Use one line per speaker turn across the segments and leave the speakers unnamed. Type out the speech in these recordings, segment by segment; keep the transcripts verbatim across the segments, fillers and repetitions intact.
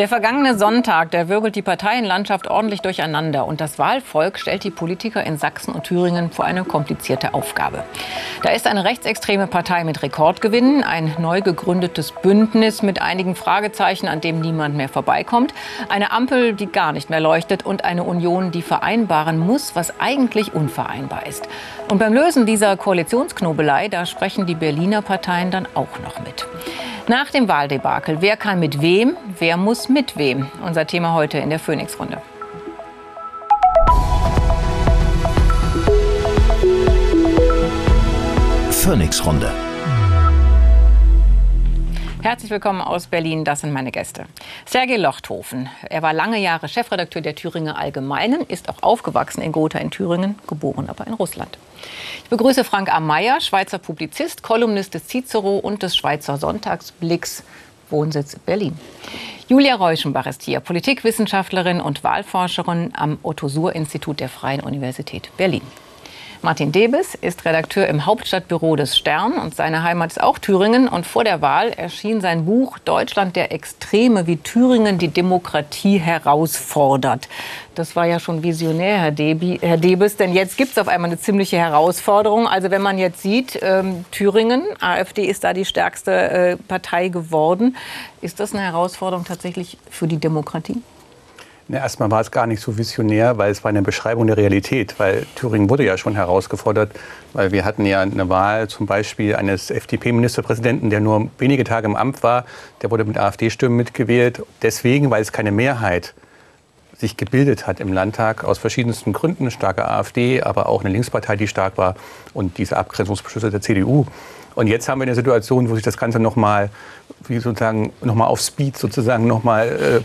Der vergangene Sonntag, der wirbelt die Parteienlandschaft ordentlich durcheinander. Und das Wahlvolk stellt die Politiker in Sachsen und Thüringen vor eine komplizierte Aufgabe. Da ist eine rechtsextreme Partei mit Rekordgewinnen, ein neu gegründetes Bündnis mit einigen Fragezeichen, an dem niemand mehr vorbeikommt, eine Ampel, die gar nicht mehr leuchtet und eine Union, die vereinbaren muss, was eigentlich unvereinbar ist. Und beim Lösen dieser Koalitionsknobelei, da sprechen die Berliner Parteien dann auch noch mit. Nach dem Wahldebakel, wer kann mit wem, wer muss mit wem? Unser Thema heute in der Phoenix-Runde.
Phoenix-Runde.
Herzlich willkommen aus Berlin, das sind meine Gäste. Sergej Lochthofen, er war lange Jahre Chefredakteur der Thüringer Allgemeinen, ist auch aufgewachsen in Gotha in Thüringen, geboren aber in Russland. Ich begrüße Frank A. Meyer, Schweizer Publizist, Kolumnist des Cicero und des Schweizer Sonntagsblicks, Wohnsitz Berlin. Julia Reuschenbach ist hier, Politikwissenschaftlerin und Wahlforscherin am Otto-Suhr-Institut der Freien Universität Berlin. Martin Debes ist Redakteur im Hauptstadtbüro des Stern und seine Heimat ist auch Thüringen. Und vor der Wahl erschien sein Buch Deutschland der Extreme, wie Thüringen die Demokratie herausfordert. Das war ja schon visionär, Herr, Debi, Herr Debes, denn jetzt gibt es auf einmal eine ziemliche Herausforderung. Also wenn man jetzt sieht, ähm, Thüringen, AfD ist da die stärkste äh, Partei geworden. Ist das eine Herausforderung tatsächlich für die Demokratie?
Ja, erstmal war es gar nicht so visionär, weil es war eine Beschreibung der Realität. Weil Thüringen wurde ja schon herausgefordert, weil wir hatten ja eine Wahl zum Beispiel eines F D P-Ministerpräsidenten, der nur wenige Tage im Amt war. Der wurde mit AfD-Stimmen mitgewählt. Deswegen, weil es keine Mehrheit sich gebildet hat im Landtag, aus verschiedensten Gründen. Starke AfD, aber auch eine Linkspartei, die stark war, und diese Abgrenzungsbeschlüsse der C D U. Und jetzt haben wir eine Situation, wo sich das Ganze noch mal, wie sozusagen, noch mal auf Speed sozusagen noch mal äh,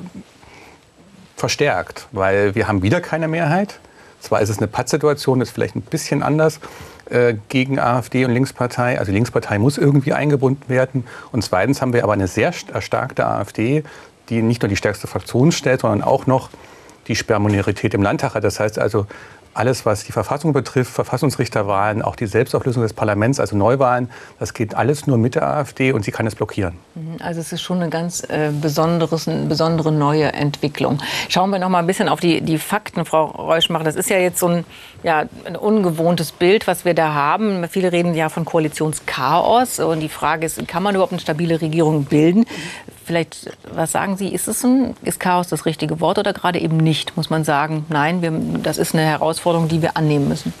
verstärkt, weil wir haben wieder keine Mehrheit. Zwar ist es eine Pattsituation, das ist vielleicht ein bisschen anders äh, gegen AfD und Linkspartei. Also die Linkspartei muss irgendwie eingebunden werden. Und zweitens haben wir aber eine sehr erstarkte AfD, die nicht nur die stärkste Fraktion stellt, sondern auch noch die Sperrminorität im Landtag hat. Das heißt also, alles, was die Verfassung betrifft, Verfassungsrichterwahlen, auch die Selbstauflösung des Parlaments, also Neuwahlen, das geht alles nur mit der AfD und sie kann es blockieren.
Also es ist schon eine ganz äh, besonderes, eine besondere neue Entwicklung. Schauen wir noch mal ein bisschen auf die, die Fakten, Frau Reuschenbach. Das ist ja jetzt so ein, ja, ein ungewohntes Bild, was wir da haben. Viele reden ja von Koalitionschaos. Und die Frage ist, kann man überhaupt eine stabile Regierung bilden? Vielleicht, was sagen Sie, ist es ein, ist Chaos das richtige Wort oder gerade eben nicht? Muss man sagen, nein, wir, das ist eine Herausforderung, die wir annehmen müssen.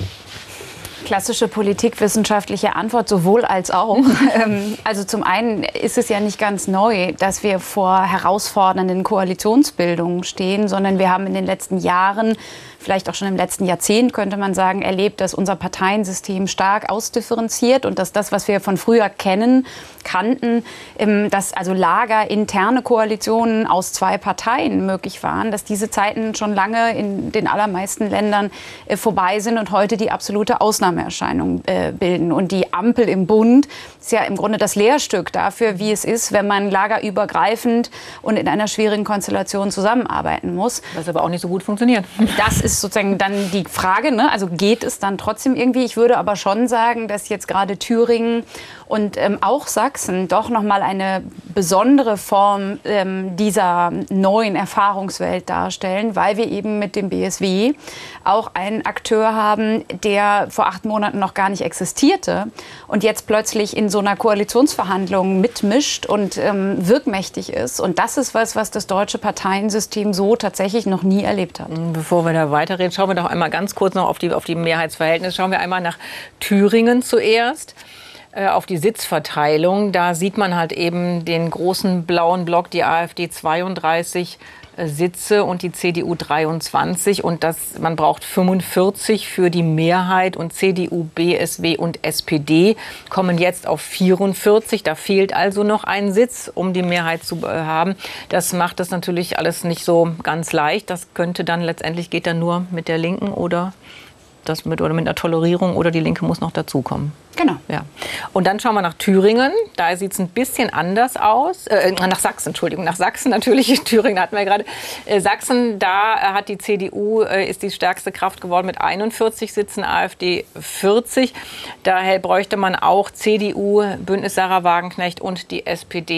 Klassische politikwissenschaftliche Antwort, sowohl als auch. Also zum einen ist es ja nicht ganz neu, dass wir vor herausfordernden Koalitionsbildungen stehen, sondern wir haben in den letzten Jahren, vielleicht auch schon im letzten Jahrzehnt, könnte man sagen, erlebt, dass unser Parteiensystem stark ausdifferenziert und dass das, was wir von früher kennen, kannten, dass also lagerinterne Koalitionen aus zwei Parteien möglich waren, dass diese Zeiten schon lange in den allermeisten Ländern vorbei sind und heute die absolute Ausnahmeerscheinung bilden. Und die Ampel im Bund ist ja im Grunde das Lehrstück dafür, wie es ist, wenn man lagerübergreifend und in einer schwierigen Konstellation zusammenarbeiten muss.
Was aber auch nicht so gut funktioniert.
Das ist sozusagen dann die Frage, ne? Also geht es dann trotzdem irgendwie? Ich würde aber schon sagen, dass jetzt gerade Thüringen und ähm, auch Sachsen doch noch mal eine besondere Form ähm, dieser neuen Erfahrungswelt darstellen, weil wir eben mit dem B S W auch einen Akteur haben, der vor acht Monaten noch gar nicht existierte und jetzt plötzlich in so einer Koalitionsverhandlung mitmischt und ähm, wirkmächtig ist. Und das ist was, was das deutsche Parteiensystem so tatsächlich noch nie erlebt hat.
Bevor wir da weiterreden, schauen wir doch einmal ganz kurz noch auf die, auf die Mehrheitsverhältnisse. Schauen wir einmal nach Thüringen zuerst. Auf die Sitzverteilung, da sieht man halt eben den großen blauen Block, die AfD zweiunddreißig Sitze und die C D U dreiundzwanzig. Und das, man braucht fünfundvierzig für die Mehrheit und C D U, B S W und S P D kommen jetzt auf vierundvierzig. Da fehlt also noch ein Sitz, um die Mehrheit zu haben. Das macht das natürlich alles nicht so ganz leicht. Das könnte dann letztendlich, geht dann nur mit der Linken oder das mit, oder mit einer Tolerierung oder die Linke muss noch dazukommen.
Genau.
Ja. Und dann schauen wir nach Thüringen. Da sieht es ein bisschen anders aus. Äh, nach Sachsen, Entschuldigung. Nach Sachsen natürlich. In Thüringen hatten wir gerade. Äh, Sachsen, da äh, hat die C D U, äh, ist die stärkste Kraft geworden mit einundvierzig Sitzen, AfD vierzig. Daher bräuchte man auch C D U, Bündnis Sarah Wagenknecht und die S P D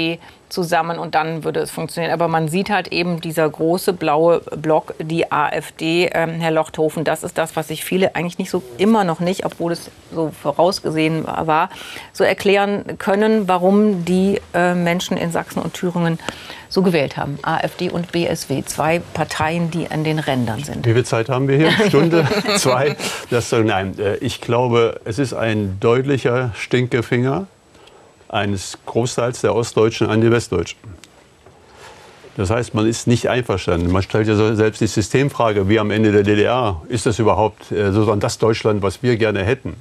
zusammen und dann würde es funktionieren. Aber man sieht halt eben dieser große blaue Block, die AfD, ähm, Herr Lochthofen, das ist das, was sich viele eigentlich nicht so, immer noch nicht, obwohl es so vorausgesehen war, so erklären können, warum die äh, Menschen in Sachsen und Thüringen so gewählt haben. AfD und B S W, zwei Parteien, die an den Rändern sind.
Wie viel Zeit haben wir hier? Stunde? Zwei? Das, nein, ich glaube, es ist ein deutlicher Stinkefinger eines Großteils der Ostdeutschen an die Westdeutschen. Das heißt, man ist nicht einverstanden. Man stellt ja selbst die Systemfrage, wie am Ende der D D R, ist das überhaupt äh, sozusagen das Deutschland, was wir gerne hätten?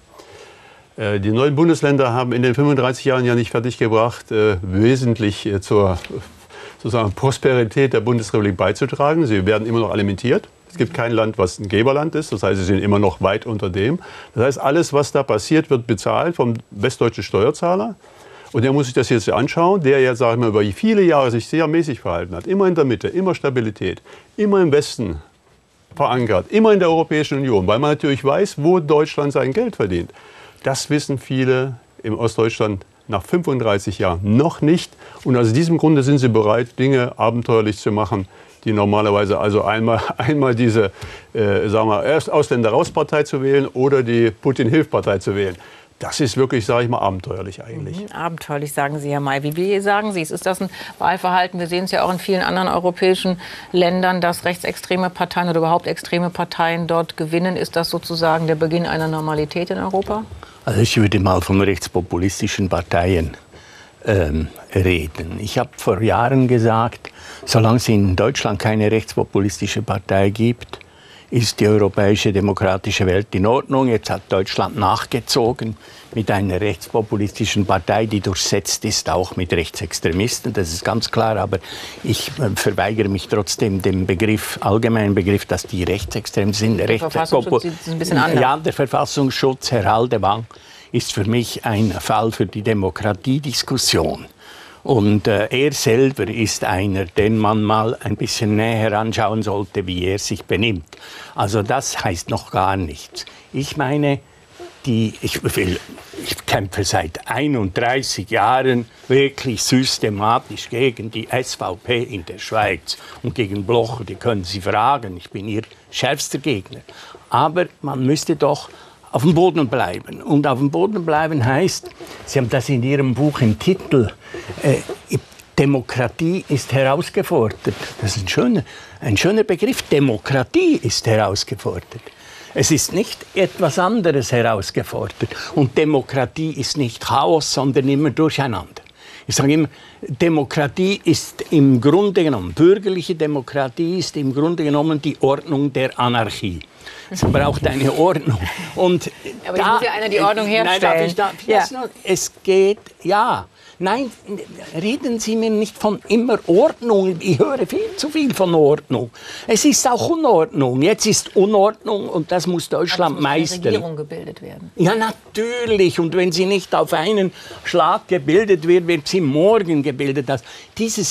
Äh, die neuen Bundesländer haben in den fünfunddreißig Jahren ja nicht fertiggebracht, äh, wesentlich äh, zur sozusagen Prosperität der Bundesrepublik beizutragen. Sie werden immer noch alimentiert. Es gibt kein Land, was ein Geberland ist. Das heißt, sie sind immer noch weit unter dem. Das heißt, alles, was da passiert, wird bezahlt vom westdeutschen Steuerzahler. Und der muss sich das jetzt anschauen, der ja, sag ich mal, über viele Jahre sich sehr mäßig verhalten hat. Immer in der Mitte, immer Stabilität, immer im Westen verankert, immer in der Europäischen Union, weil man natürlich weiß, wo Deutschland sein Geld verdient. Das wissen viele im Ostdeutschland nach fünfunddreißig Jahren noch nicht. Und aus diesem Grunde sind sie bereit, Dinge abenteuerlich zu machen, die normalerweise also einmal, einmal diese äh, sagen wir, erst Ausländer-Raus-Partei zu wählen oder die Putin-Hilf-Partei zu wählen. Das ist wirklich, sage ich mal, abenteuerlich eigentlich.
Mhm, abenteuerlich, sagen Sie, Herr May. Wie, wie sagen Sie es? Ist das ein Wahlverhalten? Wir sehen es ja auch in vielen anderen europäischen Ländern, dass rechtsextreme Parteien oder überhaupt extreme Parteien dort gewinnen. Ist das sozusagen der Beginn einer Normalität in Europa?
Also ich würde mal von rechtspopulistischen Parteien ähm, reden. Ich habe vor Jahren gesagt, solange es in Deutschland keine rechtspopulistische Partei gibt, ist die europäische demokratische Welt in Ordnung. Jetzt hat Deutschland nachgezogen mit einer rechtspopulistischen Partei, die durchsetzt ist auch mit Rechtsextremisten. Das ist ganz klar. Aber ich äh, verweigere mich trotzdem dem Begriff, allgemeinen Begriff, dass die rechtsextrem sind. Der
Verfassungsschutz sieht es ein bisschen anders.
Ja, der Verfassungsschutz, Herr Haldenwang, ist für mich ein Fall für die Demokratiediskussion. Und äh, er selber ist einer, den man mal ein bisschen näher anschauen sollte, wie er sich benimmt. Also das heißt noch gar nichts. Ich meine, die, ich, will, ich kämpfe seit einunddreißig Jahren wirklich systematisch gegen die S V P in der Schweiz und gegen Blocher. Die können Sie fragen, ich bin ihr schärfster Gegner. Aber man müsste doch auf dem Boden bleiben. Und auf dem Boden bleiben heißt, Sie haben das in Ihrem Buch im Titel, äh, Demokratie ist herausgefordert. Das ist ein schöner, ein schöner Begriff. Demokratie ist herausgefordert. Es ist nicht etwas anderes herausgefordert. Und Demokratie ist nicht Chaos, sondern immer Durcheinander. Ich sage immer, Demokratie ist im Grunde genommen, bürgerliche Demokratie ist im Grunde genommen die Ordnung der Anarchie. Es braucht eine Ordnung. Und
aber da muss ja einer die Ordnung herstellen. Nein, darf ich da,
ja. Es geht, ja. Nein, reden Sie mir nicht von immer Ordnung. Ich höre viel zu viel von Ordnung. Es ist auch Unordnung. Jetzt ist Unordnung und das muss Deutschland
muss
meistern.
Eine Regierung gebildet werden.
Ja, natürlich. Und wenn sie nicht auf einen Schlag gebildet wird, wird sie morgen gebildet. Dieses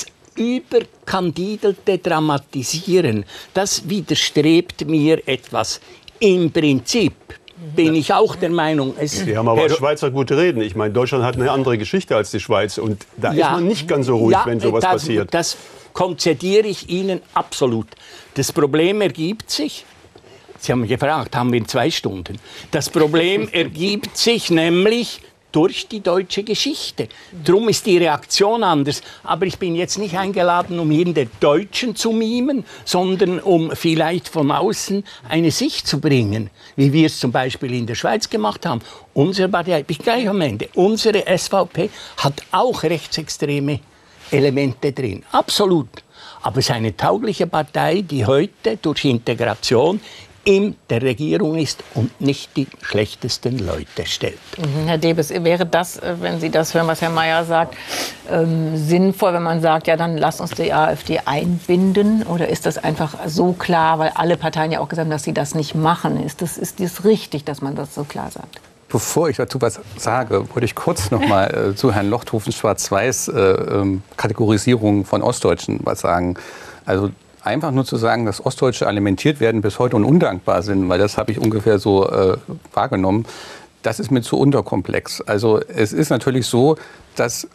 überkandidelte Dramatisieren, das widerstrebt mir etwas. Im Prinzip bin ich auch der Meinung, es...
Sie haben aber als Schweizer gute Reden. Ich meine, Deutschland hat eine andere Geschichte als die Schweiz. Und da ja, ist man nicht ganz so ruhig, ja, wenn sowas
das,
passiert.
Das konzediere ich Ihnen absolut. Das Problem ergibt sich... Sie haben mich gefragt, haben wir in zwei Stunden. Das Problem ergibt sich nämlich durch die deutsche Geschichte. Darum ist die Reaktion anders. Aber ich bin jetzt nicht eingeladen, um hier in der Deutschen zu mimen, sondern um vielleicht von außen eine Sicht zu bringen, wie wir es zum Beispiel in der Schweiz gemacht haben. Unsere Partei, ich bin gleich am Ende, unsere S V P hat auch rechtsextreme Elemente drin. Absolut. Aber es ist eine taugliche Partei, die heute durch Integration in der Regierung ist und nicht die schlechtesten Leute stellt.
Mhm, Herr Debes, wäre das, wenn Sie das hören, was Herr Mayer sagt, ähm, sinnvoll, wenn man sagt, ja, dann lasst uns die AfD einbinden? Oder ist das einfach so klar, weil alle Parteien ja auch gesagt haben, dass sie das nicht machen? Ist das, ist das richtig, dass man das so klar sagt?
Bevor ich dazu was sage, wollte ich kurz noch mal äh, zu Herrn Lochthofens Schwarz-Weiß-Kategorisierung äh, von Ostdeutschen was sagen. Also einfach nur zu sagen, dass Ostdeutsche alimentiert werden bis heute und undankbar sind, weil das habe ich ungefähr so äh, wahrgenommen, das ist mir zu unterkomplex. Also es ist natürlich so, dass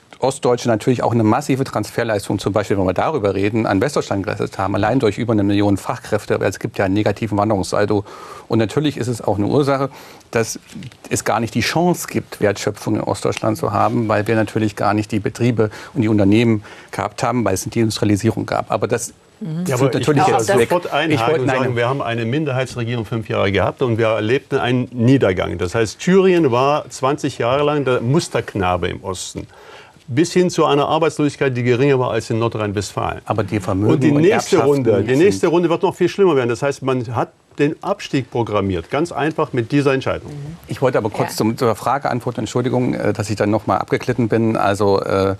Ostdeutsche natürlich auch eine massive Transferleistung, zum Beispiel, wenn wir darüber reden, an Westdeutschland geleistet haben, allein durch über eine Million Fachkräfte, weil es gibt ja einen negativen Wanderungssaldo. Und natürlich ist es auch eine Ursache, dass es gar nicht die Chance gibt, Wertschöpfung in Ostdeutschland zu haben, weil wir natürlich gar nicht die Betriebe und die Unternehmen gehabt haben, weil es die Industrialisierung gab. Aber das
Ja, aber
natürlich
ich
jetzt
will
weg.
sofort einhaken
Ich wollte-
und
nein,
sagen, wir haben eine Minderheitsregierung fünf Jahre gehabt und wir erlebten einen Niedergang. Das heißt, Thüringen war zwanzig Jahre lang der Musterknabe im Osten. Bis hin zu einer Arbeitslosigkeit, die geringer war als in Nordrhein-Westfalen.
Aber die Vermögen
Und die
und
nächste
Erbschaften
Runde, die
sind-
nächste Runde wird noch viel schlimmer werden. Das heißt, man hat den Abstieg programmiert, ganz einfach mit dieser Entscheidung.
Ich wollte aber kurz
Ja.
zum, zur Frage antworten. Entschuldigung, äh, dass ich dann noch mal abgeglitten bin. Also äh,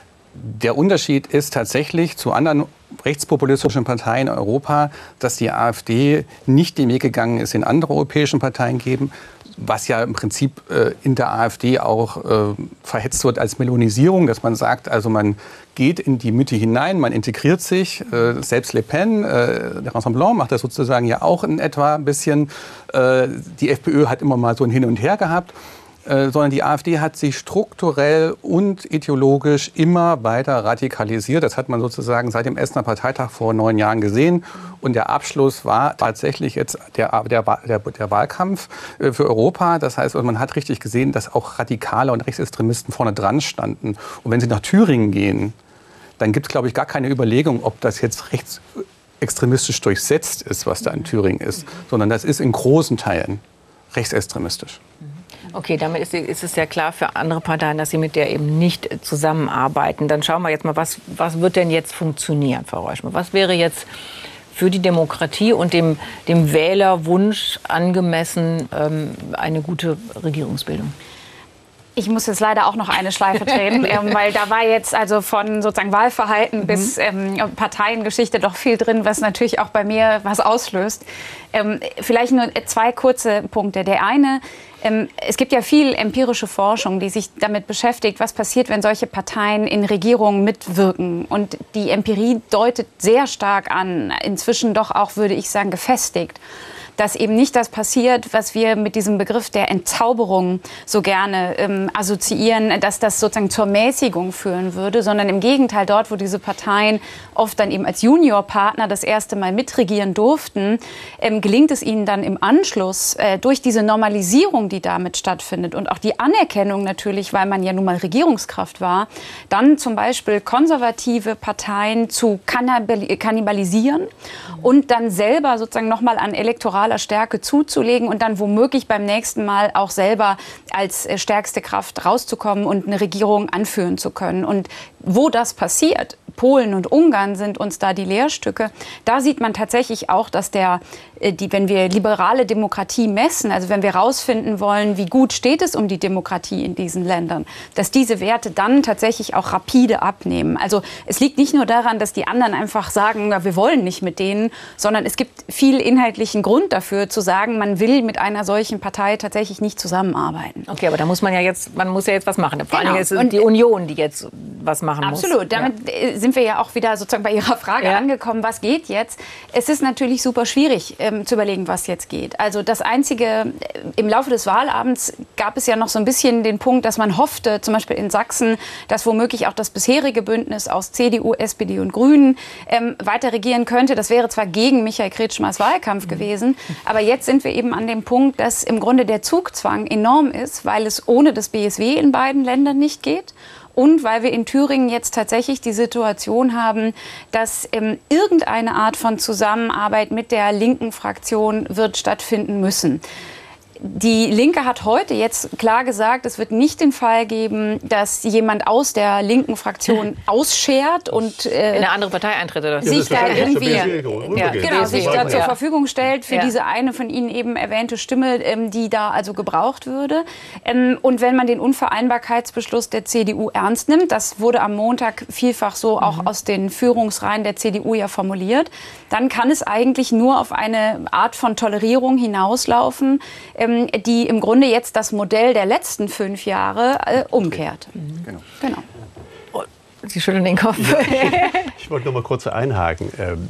der Unterschied ist tatsächlich zu anderen rechtspopulistischen Parteien in Europa, dass die AfD nicht den Weg gegangen ist, den andere europäischen Parteien geben, was ja im Prinzip äh, in der AfD auch äh, verhetzt wird als Melonisierung, dass man sagt, also man geht in die Mitte hinein, man integriert sich. Äh, selbst Le Pen, äh, der Rassemblement, macht das sozusagen ja auch in etwa ein bisschen. Äh, die FPÖ hat immer mal so ein Hin und Her gehabt. Äh, sondern die AfD hat sich strukturell und ideologisch immer weiter radikalisiert. Das hat man sozusagen seit dem Essener Parteitag vor neun Jahren gesehen. Und der Abschluss war tatsächlich jetzt der, der, der, der Wahlkampf äh, für Europa. Das heißt, man hat richtig gesehen, dass auch Radikale und Rechtsextremisten vorne dran standen. Und wenn Sie nach Thüringen gehen, dann gibt es, glaube ich, gar keine Überlegung, ob das jetzt rechtsextremistisch durchsetzt ist, was da in Thüringen ist. Sondern das ist in großen Teilen rechtsextremistisch.
Okay, damit ist, ist es ja klar für andere Parteien, dass sie mit der eben nicht zusammenarbeiten. Dann schauen wir jetzt mal, was, was wird denn jetzt funktionieren, Frau Reuschmann? Was wäre jetzt für die Demokratie und dem, dem Wählerwunsch angemessen ähm, eine gute Regierungsbildung?
Ich muss jetzt leider auch noch eine Schleife drehen, ähm, weil da war jetzt also von sozusagen Wahlverhalten mhm. bis ähm, Parteiengeschichte doch viel drin, was natürlich auch bei mir was auslöst. Ähm, vielleicht nur zwei kurze Punkte. Der eine, ähm, es gibt ja viel empirische Forschung, die sich damit beschäftigt, was passiert, wenn solche Parteien in Regierungen mitwirken. Und die Empirie deutet sehr stark an, inzwischen doch auch, würde ich sagen, gefestigt, dass eben nicht das passiert, was wir mit diesem Begriff der Entzauberung so gerne ähm, assoziieren, dass das sozusagen zur Mäßigung führen würde, sondern im Gegenteil, dort, wo diese Parteien oft dann eben als Juniorpartner das erste Mal mitregieren durften, ähm, gelingt es ihnen dann im Anschluss äh, durch diese Normalisierung, die damit stattfindet und auch die Anerkennung natürlich, weil man ja nun mal Regierungskraft war, dann zum Beispiel konservative Parteien zu kannibal- kannibalisieren und dann selber sozusagen nochmal an elektoral Stärke zuzulegen und dann womöglich beim nächsten Mal auch selber als stärkste Kraft rauszukommen und eine Regierung anführen zu können. Und wo das passiert, Polen und Ungarn sind uns da die Lehrstücke. Da sieht man tatsächlich auch, dass der, die, wenn wir liberale Demokratie messen, also wenn wir herausfinden wollen, wie gut steht es um die Demokratie in diesen Ländern, dass diese Werte dann tatsächlich auch rapide abnehmen. Also es liegt nicht nur daran, dass die anderen einfach sagen, ja, wir wollen nicht mit denen, sondern es gibt viel inhaltlichen Grund dafür zu sagen, man will mit einer solchen Partei tatsächlich nicht zusammenarbeiten.
Okay, aber da muss man ja jetzt, man muss ja jetzt was machen. Vor
Genau.
allem ist es
Und
die Union, die jetzt was machen muss.
Absolut. Damit ja. sind wir ja auch wieder sozusagen bei Ihrer Frage
ja.
angekommen, was geht jetzt? Es ist natürlich super schwierig ähm, zu überlegen, was jetzt geht. Also das Einzige, äh, im Laufe des Wahlabends gab es ja noch so ein bisschen den Punkt, dass man hoffte, zum Beispiel in Sachsen, dass womöglich auch das bisherige Bündnis aus C D U, S P D und Grünen ähm, weiter regieren könnte. Das wäre zwar gegen Michael Kretschmers Wahlkampf mhm. gewesen, aber jetzt sind wir eben an dem Punkt, dass im Grunde der Zugzwang enorm ist, weil es ohne das B S W in beiden Ländern nicht geht. Und weil wir in Thüringen jetzt tatsächlich die Situation haben, dass ähm, irgendeine Art von Zusammenarbeit mit der linken Fraktion wird stattfinden müssen. Die Linke hat heute jetzt klar gesagt, es wird nicht den Fall geben, dass jemand aus der linken Fraktion ausschert und äh,
in eine andere Partei eintritt oder
sich da irgendwie
ja,
genau, sich da zur Verfügung stellt für
ja.
diese eine von Ihnen eben erwähnte Stimme, ähm, die da also gebraucht würde. Ähm, und wenn man den Unvereinbarkeitsbeschluss der C D U ernst nimmt, das wurde am Montag vielfach so auch mhm. aus den Führungsreihen der C D U ja formuliert, dann kann es eigentlich nur auf eine Art von Tolerierung hinauslaufen, ähm, die im Grunde jetzt das Modell der letzten fünf Jahre äh, umkehrt.
Mhm. Genau.
Genau.
Sie schütteln den Kopf.
Ich wollte noch mal kurz einhaken.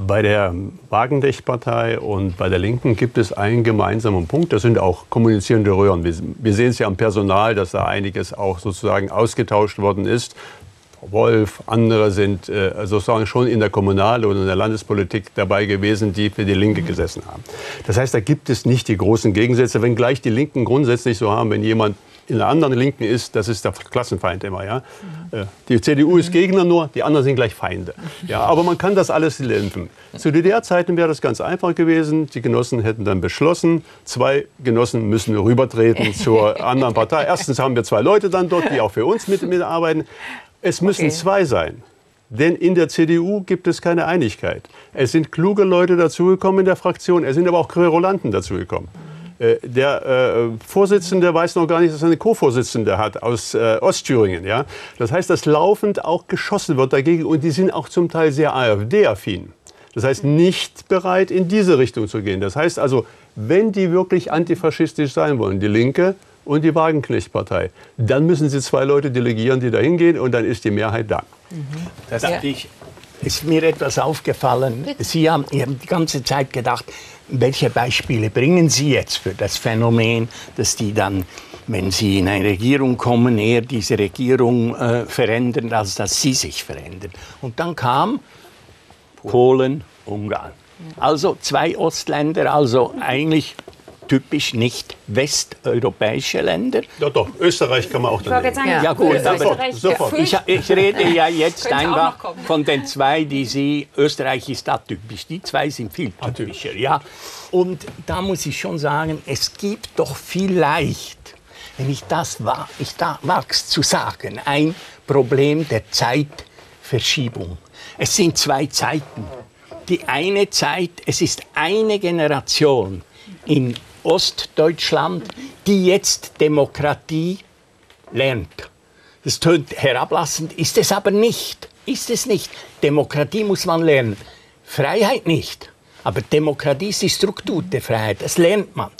Bei der Wagenknecht-Partei und bei der Linken gibt es einen gemeinsamen Punkt. Das sind auch kommunizierende Röhren. Wir, wir sehen es ja am Personal, dass da einiges auch sozusagen ausgetauscht worden ist. Wolf, andere sind äh, sozusagen schon in der Kommunal- oder in der Landespolitik dabei gewesen, die für die Linke gesessen haben. Das heißt, da gibt es nicht die großen Gegensätze, wenngleich die Linken grundsätzlich so haben, wenn jemand in der anderen Linken ist, das ist der Klassenfeind immer. Ja? Mhm. Die C D U ist Gegner nur, die anderen sind gleich Feinde. Ja, aber man kann das alles dämpfen. Zu D D R-Zeiten wäre das ganz einfach gewesen. Die Genossen hätten dann beschlossen, zwei Genossen müssen rübertreten zur anderen Partei. Erstens haben wir zwei Leute dann dort, die auch für uns mit, mitarbeiten. Es müssen okay. zwei sein. Denn in der C D U gibt es keine Einigkeit. Es sind kluge Leute dazugekommen in der Fraktion, es sind aber auch Querulanten dazugekommen. Äh, der äh, Vorsitzende weiß noch gar nicht, dass er eine Co-Vorsitzende hat aus äh, Ostthüringen. Ja? Das heißt, dass laufend auch geschossen wird dagegen und die sind auch zum Teil sehr AfD-affin. Das heißt, nicht bereit, in diese Richtung zu gehen. Das heißt also, wenn die wirklich antifaschistisch sein wollen, die Linke und die Wagenknecht-Partei, dann müssen sie zwei Leute delegieren, die da hingehen und dann ist die Mehrheit da.
Mhm. Das ja. ich, ist mir etwas aufgefallen. Sie haben, Sie haben die ganze Zeit gedacht, welche Beispiele bringen Sie jetzt für das Phänomen, dass die dann, wenn sie in eine Regierung kommen, eher diese Regierung äh, verändern, als dass sie sich verändern. Und dann kam Polen, Ungarn. Also zwei Ostländer, also eigentlich typisch nicht westeuropäische Länder.
Doch, doch, Österreich kann man auch daneben.
Sagen,
ja, ja gut,
sofort,
aber
sofort.
Ich, ich rede ja jetzt einfach von den zwei, die Sie, Österreich ist atypisch, die zwei sind viel typischer. Ja. Und da muss ich schon sagen, es gibt doch vielleicht, wenn ich das wage, ich da mag's zu sagen, ein Problem der Zeitverschiebung. Es sind zwei Zeiten. Die eine Zeit, es ist eine Generation in Ostdeutschland, die jetzt Demokratie lernt. Das tönt herablassend, ist es aber nicht. Ist es nicht. Demokratie muss man lernen. Freiheit nicht. Aber Demokratie ist die Struktur der Freiheit. Das lernt man.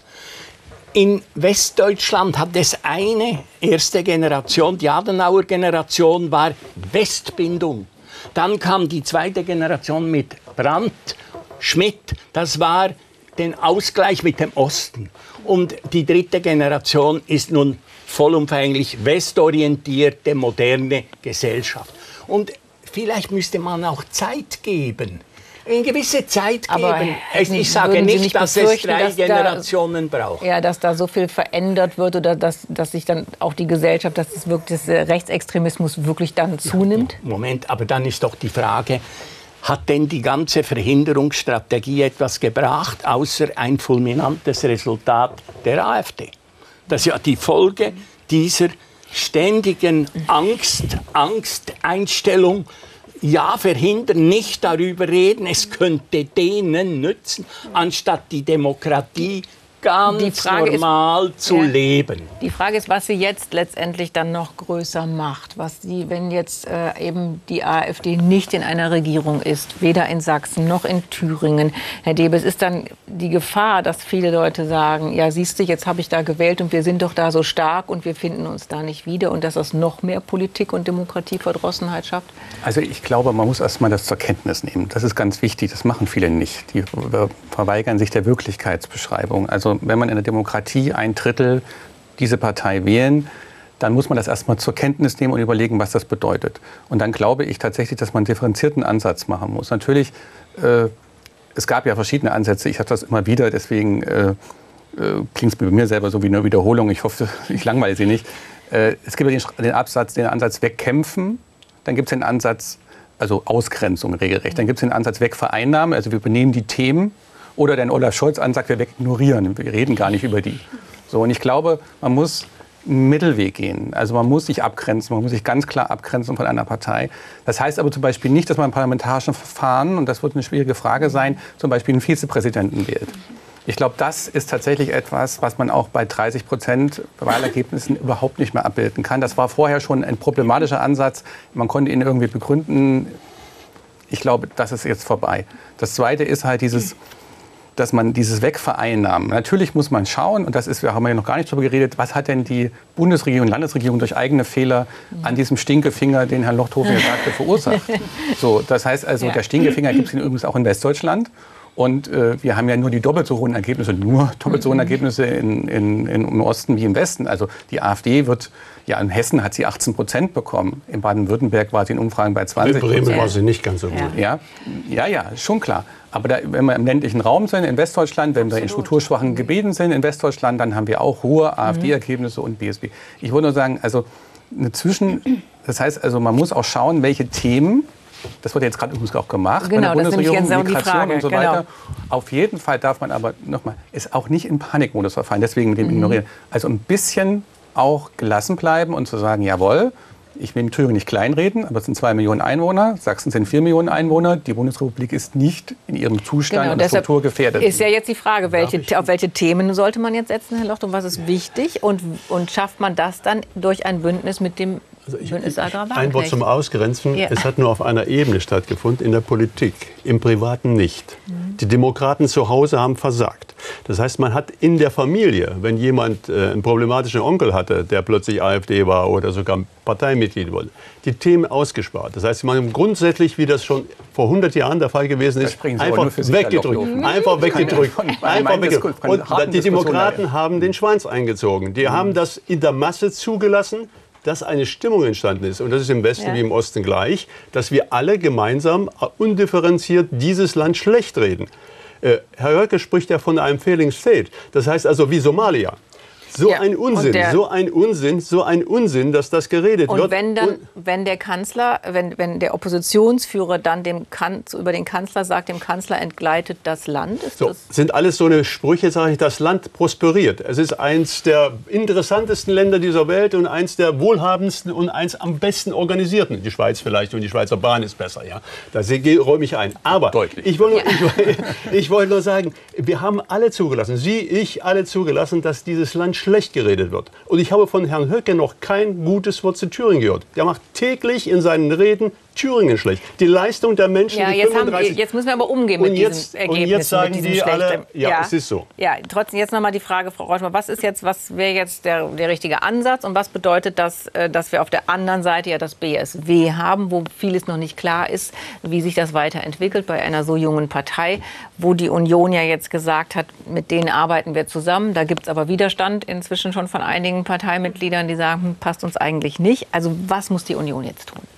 In Westdeutschland hat es eine erste Generation, die Adenauer Generation war Westbindung. Dann kam die zweite Generation mit Brandt, Schmidt. Das war den Ausgleich mit dem Osten. Und die dritte Generation ist nun vollumfänglich westorientierte, moderne Gesellschaft. Und vielleicht müsste man auch Zeit geben. Eine gewisse Zeit geben. Aber ich, ich sage nicht, nicht dass es drei dass Generationen da, braucht.
Ja, dass da so viel verändert wird oder dass, dass sich dann auch die Gesellschaft, dass es wirklich, dass Rechtsextremismus wirklich dann zunimmt?
Moment, aber dann ist doch die Frage, hat denn die ganze Verhinderungsstrategie etwas gebracht, außer ein fulminantes Resultat der AfD? Das ist ja die Folge dieser ständigen Angst, Angsteinstellung. Ja, verhindern, nicht darüber reden, es könnte denen nützen, anstatt die Demokratie ganz die Frage normal ist, zu ja, leben.
Die Frage ist, was sie jetzt letztendlich dann noch größer macht. Was sie, wenn jetzt äh, eben die AfD nicht in einer Regierung ist, weder in Sachsen noch in Thüringen. Herr Debes, ist dann die Gefahr, dass viele Leute sagen, ja siehst du, jetzt habe ich da gewählt und wir sind doch da so stark und wir finden uns da nicht wieder und dass das noch mehr Politik- und Demokratieverdrossenheit schafft?
Also ich glaube, man muss erst mal das zur Kenntnis nehmen. Das ist ganz wichtig, das machen viele nicht. Die verweigern sich der Wirklichkeitsbeschreibung. Also wenn man in der Demokratie ein Drittel diese Partei wählen, dann muss man das erstmal zur Kenntnis nehmen und überlegen, was das bedeutet. Und dann glaube ich tatsächlich, dass man einen differenzierten Ansatz machen muss. Natürlich, äh, es gab ja verschiedene Ansätze, ich habe das immer wieder, deswegen äh, äh, klingt es bei mir selber so wie eine Wiederholung. Ich hoffe, ich langweile Sie nicht. Äh, es gibt ja den, den, Absatz, den Ansatz wegkämpfen, dann gibt es den Ansatz, also Ausgrenzung regelrecht, dann gibt es den Ansatz wegvereinnahmen, also wir übernehmen die Themen. Oder den Olaf Scholz-Ansatz, wir wegignorieren, wir reden gar nicht über die. So, und ich glaube, man muss einen Mittelweg gehen. Also man muss sich abgrenzen, man muss sich ganz klar abgrenzen von einer Partei. Das heißt aber zum Beispiel nicht, dass man im parlamentarischen Verfahren, und das wird eine schwierige Frage sein, zum Beispiel einen Vizepräsidenten wählt. Ich glaube, das ist tatsächlich etwas, was man auch bei dreißig Prozent Wahlergebnissen überhaupt nicht mehr abbilden kann. Das war vorher schon ein problematischer Ansatz. Man konnte ihn irgendwie begründen. Ich glaube, das ist jetzt vorbei. Das Zweite ist halt dieses dass man dieses Wegvereinnahmen, natürlich muss man schauen, und das ist, wir haben ja noch gar nicht darüber geredet, was hat denn die Bundesregierung, Landesregierung durch eigene Fehler an diesem Stinkefinger, den Herr Lochthofen ja sagte, verursacht. So, das heißt also, ja. der Stinkefinger gibt es übrigens auch in Westdeutschland. Und äh, wir haben ja nur die doppelt so hohen Ergebnisse, nur doppelt so hohen Ergebnisse in, in, in, im Osten wie im Westen. Also die AfD wird, ja in Hessen hat sie achtzehn Prozent bekommen. In Baden-Württemberg war sie in Umfragen bei zwanzig Prozent.
In Bremen war sie nicht ganz so gut.
Ja, ja, ja, schon klar. Aber da, wenn wir im ländlichen Raum sind, in Westdeutschland, wenn wir in strukturschwachen Gebieten sind in Westdeutschland, dann haben wir auch hohe AfD-Ergebnisse und B S P. Ich wollte nur sagen, also eine Zwischen, das heißt also, man muss auch schauen, welche Themen, das wird jetzt gerade übrigens auch gemacht,
genau,
bei der Bundesregierung,
das
Migration
Frage,
und so
genau.
weiter. Auf jeden Fall darf man aber nochmal, ist auch nicht in Panikmodus verfallen, deswegen mit dem mhm. Ignorieren. Also ein bisschen auch gelassen bleiben und zu sagen, jawohl, ich will in Thüringen nicht kleinreden, aber es sind zwei Millionen Einwohner, Sachsen sind vier Millionen Einwohner, die Bundesrepublik ist nicht in ihrem Zustand
genau,
und Struktur gefährdet.
Ist ja jetzt die Frage, welche, auf welche Themen sollte man jetzt setzen, Herr Locht, und was ist wichtig und, und schafft man das dann durch ein Bündnis mit dem
Also ich,
Bündnis Sarah
ein Wort zum Ausgrenzen.
Ja.
Es hat nur auf einer Ebene stattgefunden, in der Politik, im Privaten nicht. Mhm. Die Demokraten zu Hause haben versagt. Das heißt, man hat in der Familie, wenn jemand äh, einen problematischen Onkel hatte, der plötzlich AfD war oder sogar Parteimitglied wurde, die Themen ausgespart. Das heißt, man hat grundsätzlich, wie das schon vor hundert Jahren der Fall gewesen ist, einfach weggedrückt. Einfach weggedrückt. Einfach weggedrückt. Und die Demokraten haben den Schwanz eingezogen. Die mhm. haben das in der Masse zugelassen, dass eine Stimmung entstanden ist, und das ist im Westen ja. wie im Osten gleich, dass wir alle gemeinsam undifferenziert dieses Land schlecht reden. Äh, Herr Höcke spricht ja von einem Failing State. Das heißt also wie Somalia. So ja. ein Unsinn, der, so ein Unsinn, so ein Unsinn, dass das geredet
und
wird.
Wenn dann, und wenn der Kanzler, wenn, wenn der Oppositionsführer dann dem kan über den Kanzler sagt, dem Kanzler entgleitet das Land, ist
so,
das
sind alles so eine Sprüche, sage ich, das Land prosperiert. Es ist eins der interessantesten Länder dieser Welt und eins der wohlhabendsten und eins am besten organisierten. Die Schweiz vielleicht, und die Schweizer Bahn ist besser, ja. Da räume ich ein. Aber Deutlich. ich wollte nur, ich, ich wollte nur sagen, wir haben alle zugelassen, Sie, ich, alle zugelassen, dass dieses Land schlecht geredet wird. Und ich habe von Herrn Höcke noch kein gutes Wort zu Thüringen gehört. Der macht täglich in seinen Reden Thüringen schlecht. Die Leistung der Menschen,
ja,
die
jetzt,
fünfunddreißig
haben, jetzt müssen wir aber umgehen mit
jetzt,
diesen Ergebnissen.
Und jetzt sagen
mit
die alle, ja, ja, es ist so.
Ja, trotzdem jetzt noch mal die Frage, Frau Reuschmann, was ist jetzt, was wäre jetzt der, der richtige Ansatz und was bedeutet das, dass wir auf der anderen Seite ja das B S W haben, wo vieles noch nicht klar ist, wie sich das weiterentwickelt bei einer so jungen Partei, wo die Union ja jetzt gesagt hat, mit denen arbeiten wir zusammen. Da gibt es aber Widerstand inzwischen schon von einigen Parteimitgliedern, die sagen, hm, passt uns eigentlich nicht. Also was muss die Union jetzt tun?